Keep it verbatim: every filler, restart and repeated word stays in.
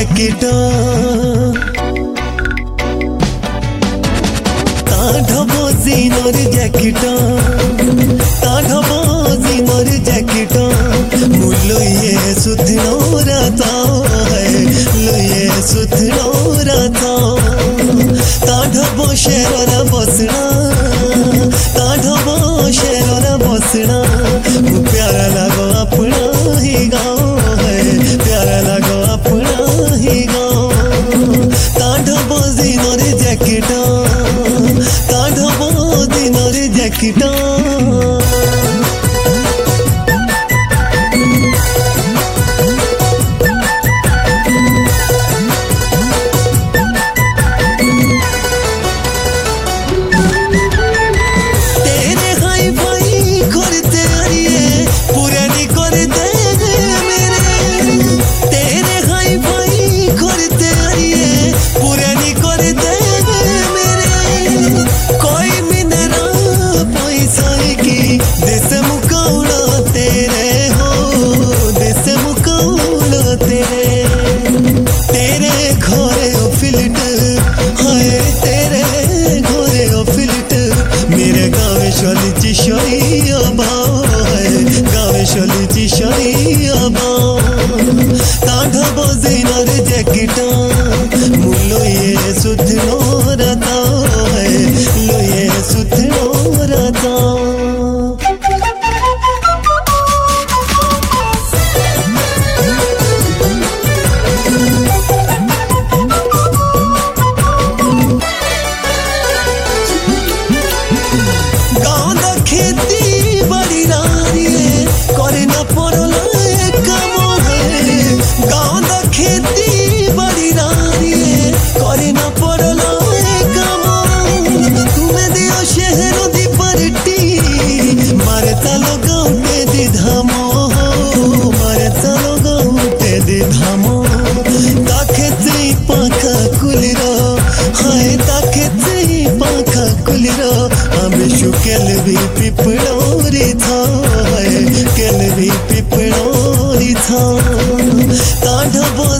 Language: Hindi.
जैकेट ताढ़बो जिनर जैकेट ताढ़बो जिनर जैकेट मुलुए सुथनो राता है लुए सुथनो राता ताढ़बो शेररा बसना ताढ़बो शेररा बसना प्यारा लगो अपना ही गाँव है प्यारा लगो अपना ही गाँव ताढ़बो जिनर जैकेट ताढ़बो जिनर जैकेट शलिची शरिया बाव है गावे शलिची शरिया बाव ताढ़बो जिनर जैकेट मुलुए सुथनो राता है लुए सुथनो राता खेती बड़ी रानी करे न पड़ला काम है गाँव द खेती बड़ी रानी करे न पड़ला काम तुम्हें दियो शहर दी परटी मारे चलो गाँव के दी धामो मारे चलो गाँव के दी धामो ताखे पाखा कुलिरो हाय ताखे पाखा कुलिरो आमेशु केल भी पिपड़ोरी था केल भी पिपड़ोरी था ताढ़बो